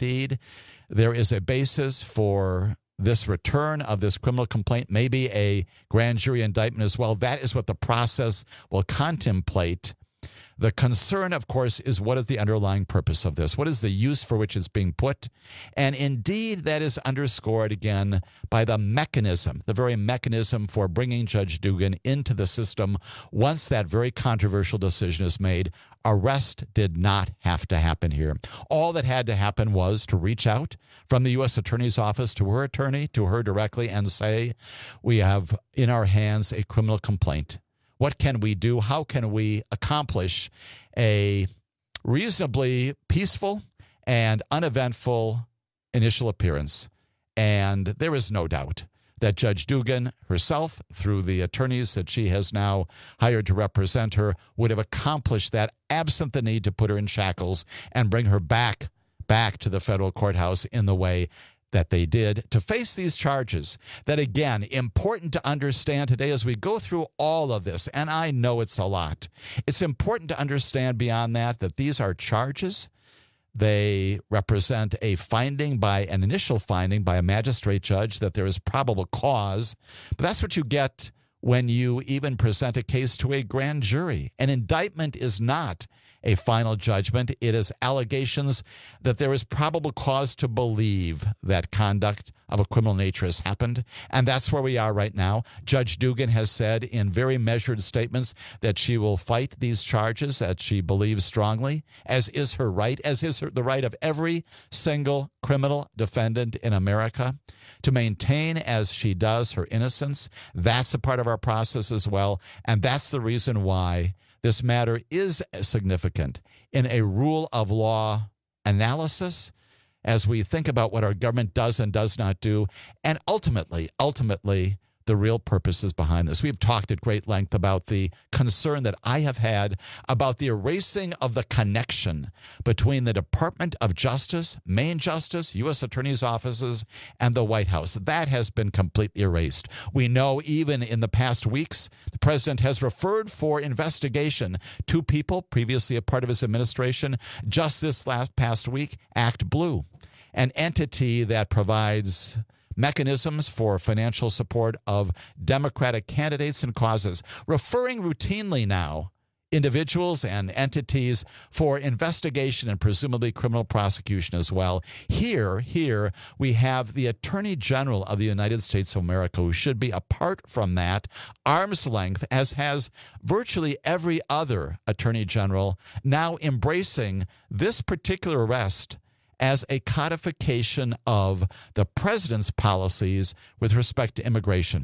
P: there is a basis for this return of this criminal complaint, maybe a grand jury indictment as well, that is what the process will contemplate. The concern, of course, is what is the underlying purpose of this? What is the use for which it's being put? And indeed, that is underscored again by the mechanism, the very mechanism for bringing Judge Dugan into the system once that very controversial decision is made. Arrest did not have to happen here. All that had to happen was to reach out from the U.S. Attorney's Office to her attorney, to her directly, and say, we have in our hands a criminal complaint. What can we do? How can we accomplish a reasonably peaceful and uneventful initial appearance? And there is no doubt that Judge Dugan herself, through the attorneys that she has now hired to represent her, would have accomplished that absent the need to put her in shackles and bring her back to the federal courthouse in the way that they did to face these charges that, again, important to understand today as we go through all of this. And I know it's a lot. It's important to understand beyond that these are charges. They represent a finding an initial finding by a magistrate judge that there is probable cause. But that's what you get when you even present a case to a grand jury. An indictment is not a final judgment. It is allegations that there is probable cause to believe that conduct of a criminal nature has happened. And that's where we are right now. Judge Dugan has said in very measured statements that she will fight these charges, that she believes strongly, as is her right, as is the right of every single criminal defendant in America to maintain, as she does, her innocence. That's a part of our process as well. And that's the reason why this matter is significant in a rule of law analysis as we think about what our government does and does not do, and ultimately, the real purposes behind this. We've talked at great length about the concern that I have had about the erasing of the connection between the Department of Justice, Main Justice, U.S. Attorney's offices, and the White House. That has been completely erased. We know even in the past weeks, the president has referred for investigation to people previously a part of his administration. Just this past week, Act Blue, an entity that provides mechanisms for financial support of Democratic candidates and causes, referring routinely now individuals and entities for investigation and presumably criminal prosecution as well. Here we have the Attorney General of the United States of America, who should be apart from that, arm's length, as has virtually every other Attorney General, now embracing this particular arrest as a codification of the president's policies with respect to immigration.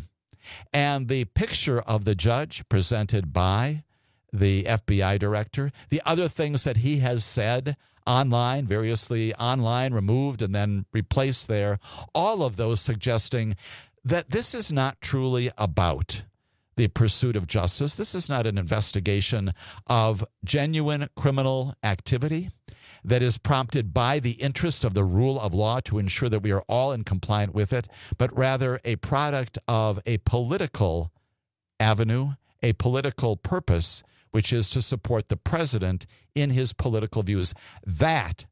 P: And the picture of the judge presented by the FBI director, the other things that he has said online, variously online, removed and then replaced there, all of those suggesting that this is not truly about the pursuit of justice. This is not an investigation of genuine criminal activity that is prompted by the interest of the rule of law to ensure that we are all in compliance with it, but rather a product of a political avenue, a political purpose, which is to support the president in his political views. That,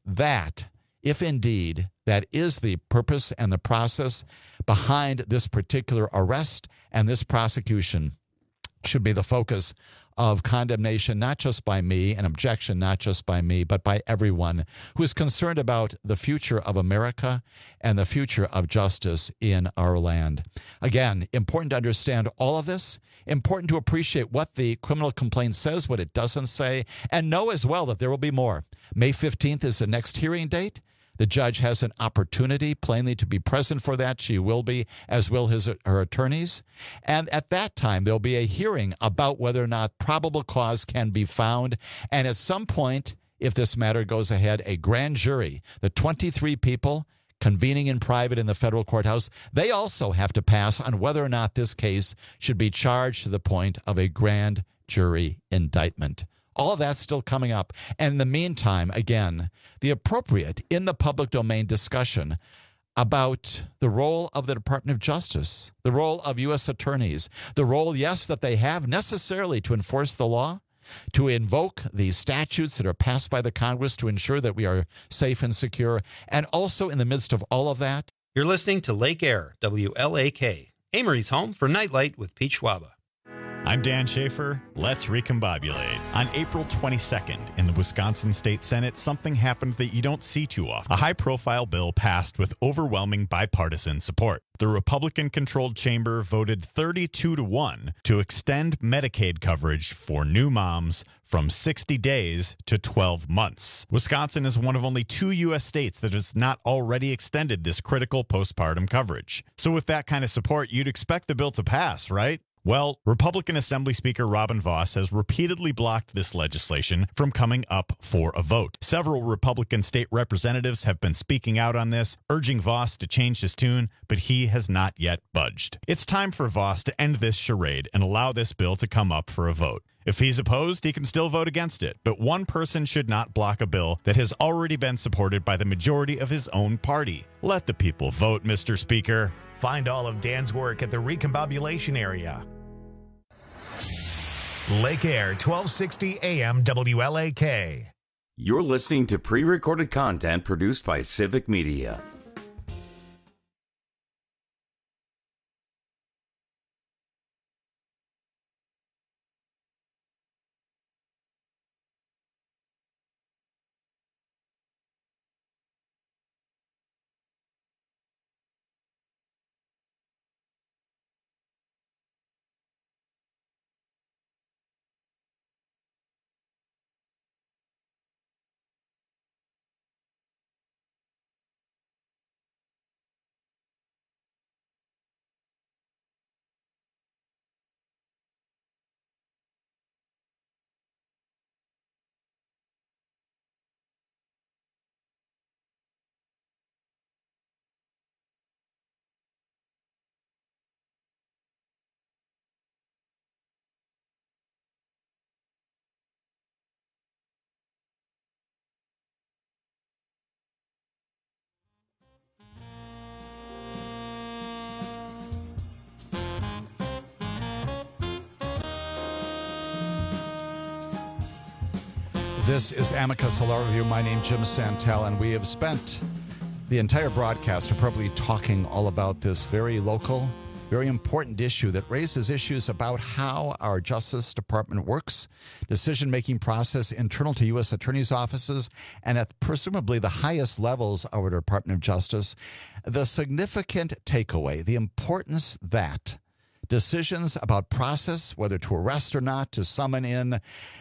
P: if indeed that is the purpose and the process behind this particular arrest and this prosecution, should be the focus of condemnation, not just by me, and objection, not just by me, but by everyone who is concerned about the future of America and the future of justice in our land. Again, important to understand all of this, important to appreciate what the criminal complaint says, what it doesn't say, and know as well that there will be more. May 15th is the next hearing date. The judge has an opportunity plainly to be present for that. She will be, as will her attorneys. And at that time, there'll be a hearing about whether or not probable cause can be found. And at some point, if this matter goes ahead, a grand jury, the 23 people convening in private in the federal courthouse, they also have to pass on whether or not this case should be charged to the point of a grand jury indictment. All of that's still coming up. And in the meantime, again, the appropriate in the public domain discussion about the role of the Department of Justice, the role of U.S. attorneys, the role, yes, that they have necessarily to enforce the law, to invoke the statutes that are passed by the Congress to ensure that we are safe and secure, and also in the midst of all of that.
N: You're listening to Lake Air, WLAK, Amory's home for Nightlight with Pete Schwaba.
E: I'm Dan Schaefer. Let's recombobulate. On April 22nd, in the Wisconsin State Senate, something happened that you don't see too often. A high-profile bill passed with overwhelming bipartisan support. The Republican-controlled chamber voted 32-1 to extend Medicaid coverage for new moms from 60 days to 12 months. Wisconsin is one of only 2 U.S. states that has not already extended this critical postpartum coverage. So with that kind of support, you'd expect the bill to pass, right? Well, Republican Assembly Speaker Robin Vos has repeatedly blocked this legislation from coming up for a vote. Several Republican state representatives have been speaking out on this, urging Vos to change his tune, but he has not yet budged. It's time for Vos to end this charade and allow this bill to come up for a vote. If he's opposed, he can still vote against it, but one person should not block a bill that has already been supported by the majority of his own party. Let the people vote, Mr. Speaker.
A: Find all of Dan's work at the Recombobulation area. Lake Air, 1260 AM WLAK.
O: You're listening to pre-recorded content produced by Civic Media.
P: This is Amicus Law Review. My name is Jim Santel, and we have spent the entire broadcast appropriately talking all about this very local, very important issue that raises issues about how our Justice Department works, decision-making process internal to U.S. attorneys' offices, and at presumably the highest levels of our Department of Justice. The significant takeaway, the importance that decisions about process, whether to arrest or not, to summon in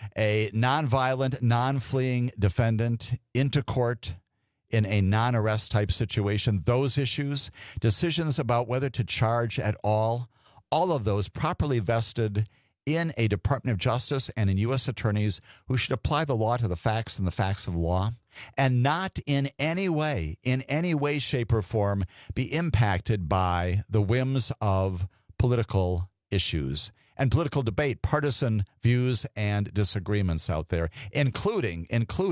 P: a nonviolent, non-fleeing defendant into court in a non-arrest type situation, those issues, decisions about whether to charge at all of those properly vested in a Department of Justice and in U.S. attorneys who should apply the law to the facts and the facts of law, and not in any way, shape, or form be impacted by the whims of political issues and political debate, partisan views and disagreements out there, including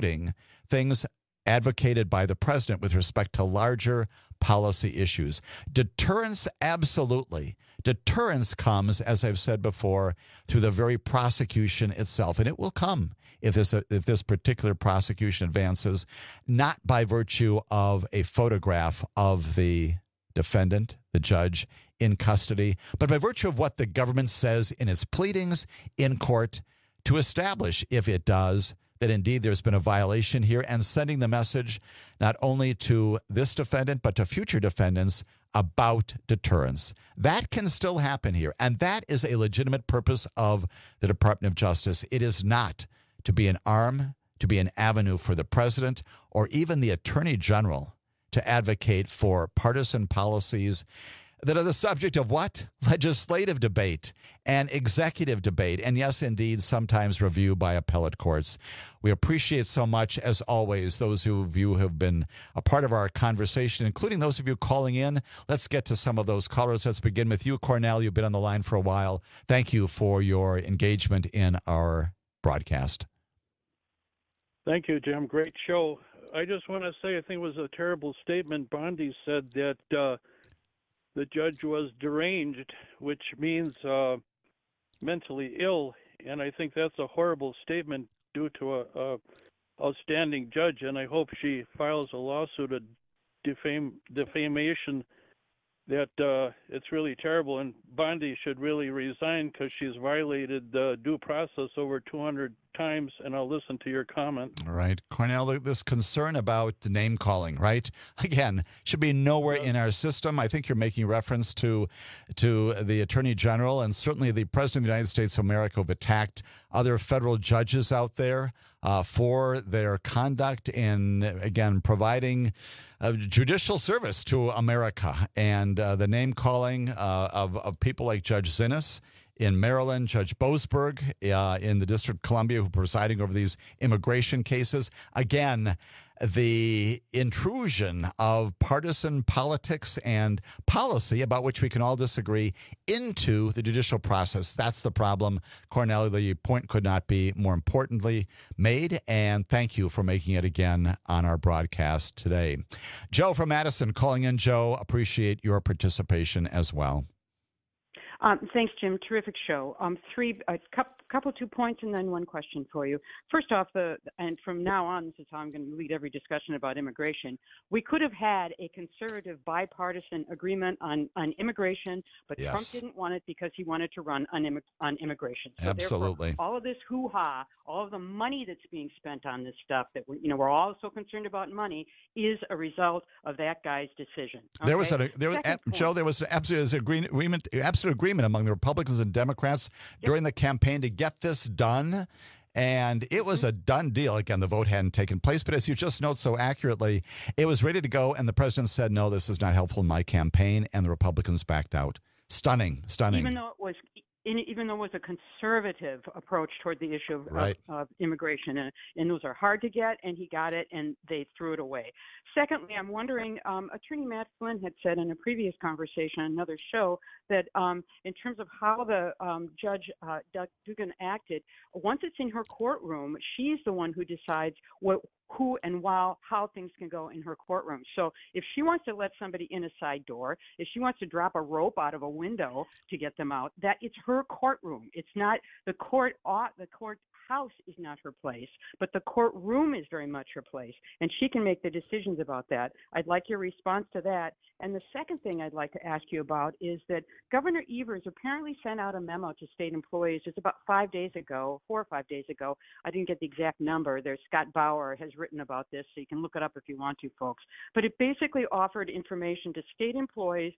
P: things advocated by the president with respect to larger policy issues. Deterrence, absolutely. Deterrence comes, as I've said before, through the very prosecution itself, and it will come if this particular prosecution advances, not by virtue of a photograph of the defendant, the judge, in custody, but by virtue of what the government says in its pleadings in court to establish, if it does, that indeed there's been a violation here, and sending the message not only to this defendant but to future defendants about deterrence. That can still happen here, and that is a legitimate purpose of the Department of Justice. It is not to be an arm, to be an avenue for the president or even the attorney general to advocate for partisan policies that are the subject of what? Legislative debate and executive debate. And yes, indeed, sometimes review by appellate courts. We appreciate so much, as always, those of you who have been a part of our conversation, including those of you calling in. Let's get to some of those callers. Let's begin with you, Cornell. You've been on the line for a while. Thank you for your engagement in our broadcast.
F: Thank you, Jim. Great show. I just want to say I think it was a terrible statement. Bondi said that the judge was deranged, which means mentally ill, and I think that's a horrible statement due to a outstanding judge, and I hope she files a lawsuit, a defamation that it's really terrible, and Bondi should really resign because she's violated due process over 200 times, and I'll listen to your comment.
P: All right. Cornell, this concern about the name calling, right? Again, should be nowhere in our system. I think you're making reference to the Attorney General and certainly the President of the United States of America who have attacked other federal judges out there for their conduct in, again, providing judicial service to America. And the name calling of people like Judge Zinnes in Maryland, Judge Boasberg in the District of Columbia, who are presiding over these immigration cases. Again, the intrusion of partisan politics and policy about which we can all disagree into the judicial process. That's the problem. Cornell, the point could not be more importantly made, and thank you for making it again on our broadcast today. Joe from Madison calling in. Joe, appreciate your participation as well.
G: Thanks, Jim. Terrific show. Couple 2 points and then one question for you. First off, and from now on, this is how I'm going to lead every discussion about immigration. We could have had a conservative bipartisan agreement on immigration, but
P: Yes.
G: Trump didn't want it because he wanted to run on immigration. So
P: Absolutely.
G: Therefore, all of this hoo-ha, all of the money that's being spent on this stuff that we're all so concerned about money is a result of that guy's decision. Okay?
P: Joe, there was an absolute agreement among the Republicans and Democrats during the campaign to get this done. And it was a done deal. Again, the vote hadn't taken place. But as you just note so accurately, it was ready to go. And the president said, no, this is not helpful in my campaign. And the Republicans backed out. Stunning.
G: Even though it was a conservative approach toward the issue of immigration, and those are hard to get, and he got it, and they threw it away. Secondly, I'm wondering, Attorney Matt Flynn had said in a previous conversation on another show that in terms of how the Judge Dugan acted, once it's in her courtroom, she's the one who decides who and how things can go in her courtroom. So if she wants to let somebody in a side door, if she wants to drop a rope out of a window to get them out, that it's her courtroom. It's not the court. The courthouse is not her place, but the courtroom is very much her place, and she can make the decisions about that. I'd like your response to that. And the second thing I'd like to ask you about is that Governor Evers apparently sent out a memo to state employees. It's about 5 days ago, 4 or 5 days ago. I didn't get the exact number. There's Scott Bauer has written about this, so you can look it up if you want to, folks. But it basically offered information to state employees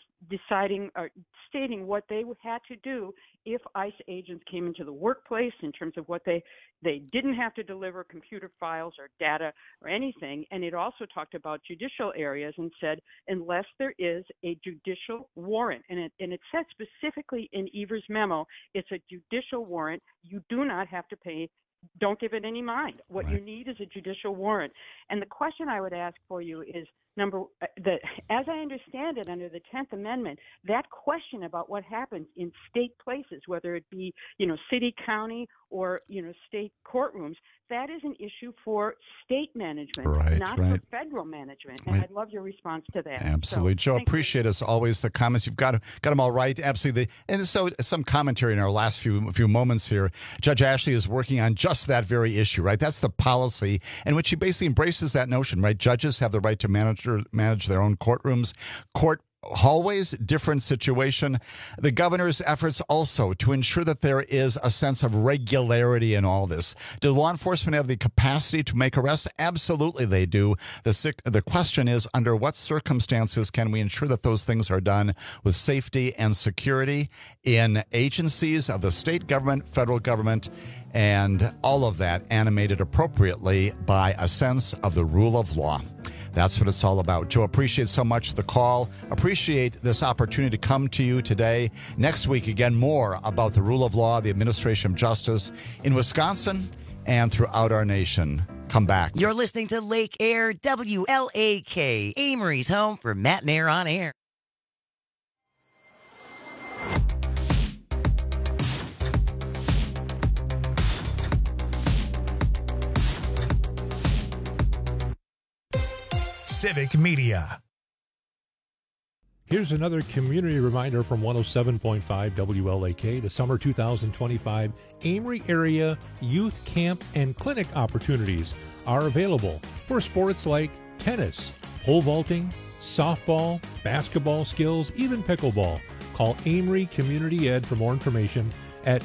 G: stating what they had to do if ICE agents came into the workplace in terms of what they didn't have to deliver computer files or data or anything. And it also talked about judicial areas and said, unless there is a judicial warrant, and it said specifically in Evers' memo, it's a judicial warrant. You do not have to pay. Don't give it any mind. What you need is a judicial warrant. And the question I would ask for you is, as I understand it, under the 10th Amendment, that question about what happens in state places, whether it be, city, county, or, state courtrooms, that is an issue for state management, not for federal management. And I'd love your response to that.
P: Absolutely. Joe, appreciate as always the comments. You've got them all right. Absolutely. And so some commentary in our last few moments here. Judge Ashley is working on just that very issue, right? That's the policy in which he basically embraces that notion, right? Judges have the right to manage their own courtrooms. Court hallways, different situation. The governor's efforts also to ensure that there is a sense of regularity in all this. Do law enforcement have the capacity to make arrests? Absolutely they do. The question is, under what circumstances can we ensure that those things are done with safety and security in agencies of the state government, federal government, and all of that animated appropriately by a sense of the rule of law. That's what it's all about. Joe, appreciate so much the call. Appreciate this opportunity to come to you today. Next week, again, more about the rule of law, the administration of justice in Wisconsin and throughout our nation. Come back.
M: You're listening to Lake Air, WLAK, Amory's home for Matt and Air on Air.
A: Civic Media.
H: Here's another community reminder from 107.5 WLAK. The summer 2025 Amory Area Youth Camp and Clinic opportunities are available for sports like tennis, pole vaulting, softball, basketball skills, even pickleball. Call Amory Community Ed for more information at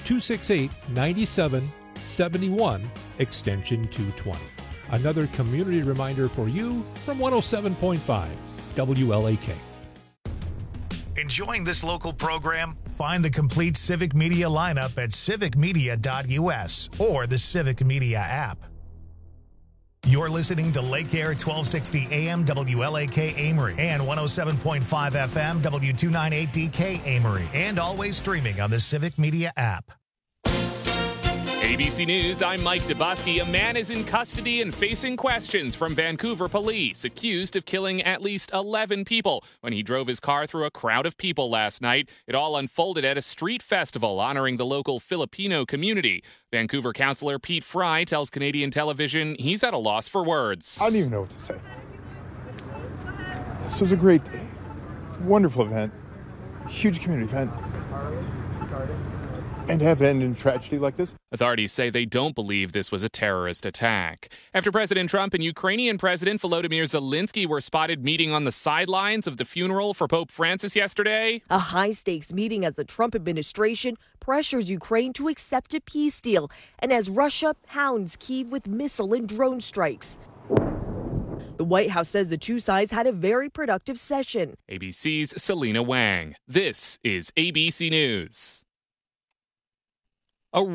H: 268-9771, extension 220. Another community reminder for you from 107.5 WLAK.
A: Enjoying this local program? Find the complete Civic Media lineup at civicmedia.us or the Civic Media app. You're listening to Lake Air 1260 AM WLAK Amory and 107.5 FM W298DK Amory, and always streaming on the Civic Media app.
B: ABC News, I'm Mike Dubosky. A man is in custody and facing questions from Vancouver police, accused of killing at least 11 people when he drove his car through a crowd of people last night. It all unfolded at a street festival honoring the local Filipino community. Vancouver councillor Pete Fry tells Canadian television he's at a loss for words.
I: I don't even know what to say. This was a great day. Wonderful event. Huge community event. And have ended in tragedy like this?
B: Authorities say they don't believe this was a terrorist attack. After President Trump and Ukrainian President Volodymyr Zelensky were spotted meeting on the sidelines of the funeral for Pope Francis yesterday.
J: A high-stakes meeting as the Trump administration pressures Ukraine to accept a peace deal, and as Russia pounds Kyiv with missile and drone strikes. The White House says the two sides had a very productive session.
B: ABC's Selena Wang. This is ABC News.